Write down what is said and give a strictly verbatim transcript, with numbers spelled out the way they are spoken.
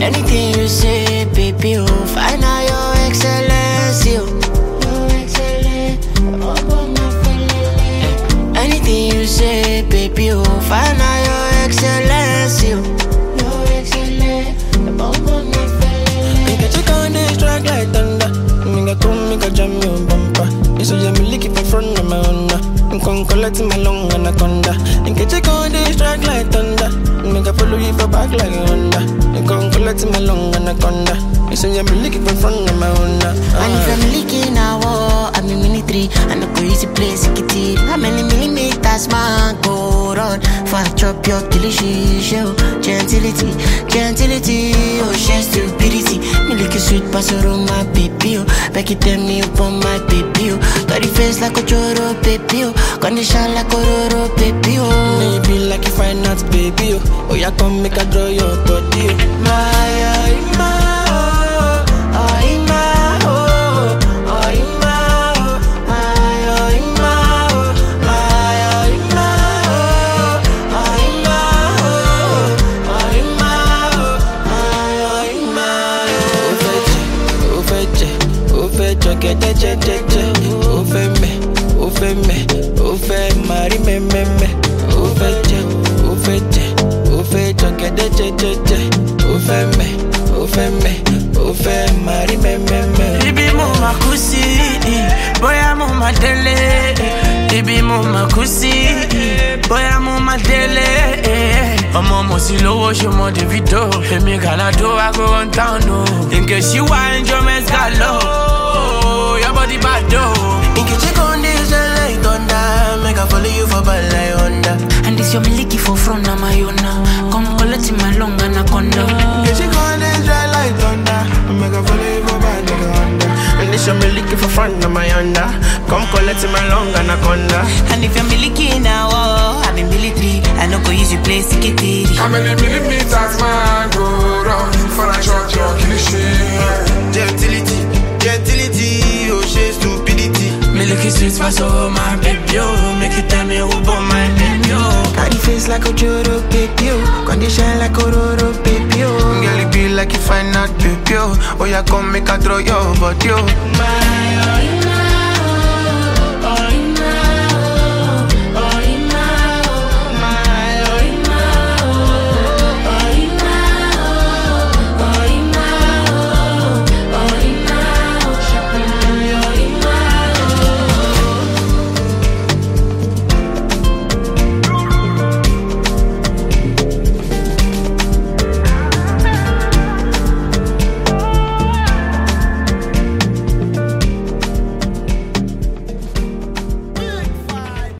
Anything you say, baby, oh, find out your excellence, yo. Anything you say, baby, oh, find out your excellence, yo. Make a check on this track like thunder. Make a come, make a jam your bumper. You say I'm looking for front of my Honda. I'm con collect my long anaconda. Make a check on this track like thunder. Make a follow you for back like a Honda. I'm con collect my long anaconda. You say I'm looking for front of my Honda. And if I'm leaking now, I'm in military. I know go easy place, it. How many millimeters, man, go run? For chop your delicious show. Gentility, gentility, oh, she stupidity. Me like a sweet pastor on my baby, oh. Back it tell me upon my baby, oh. Got the face like a choro, baby, oh. Condition like a roro, baby, oh. Maybe like if I not baby, oh. Oh, yeah, come make a draw your body, oh. My, oh, my. Get the jet jet jet, oh fe me, oh fe me, oh fe marry me me me, oh fe jet, oh fe jet, oh fe get the jet jet jet, oh fe me, oh fe me, oh fe marry me me me. Ibi mo makusi, boya mo madele. Ibi mo makusi, boya mo madele. Ọmọ mo si lówó ṣe mọ Davido, èmi Galado I go on town no. In case you want enjoyment galore. Your body bad though. In case you go on this like thunder, make I follow you for bad like Honda. And this your miliki for front of my own now. Come collect my long anaconda. In case you go on this like thunder, make I follow you for bad like Honda. And this your miliki for front of my Honda. Come collect my long anaconda. And if you're miliki now, oh, I'm in military. I know go use your place to get it. How many millimeters man go round for a shot your cliche? Gentility, gentility, oh she stupidity. Me look sweet for so my baby, oh. Make you tell me who born my baby, oh. Got the face like a choro, baby, oh. Condition like a roro, baby, oh. Girl, it be like you find out, baby, oh. Oh, yeah, come make a throw your body, oh. My, oh,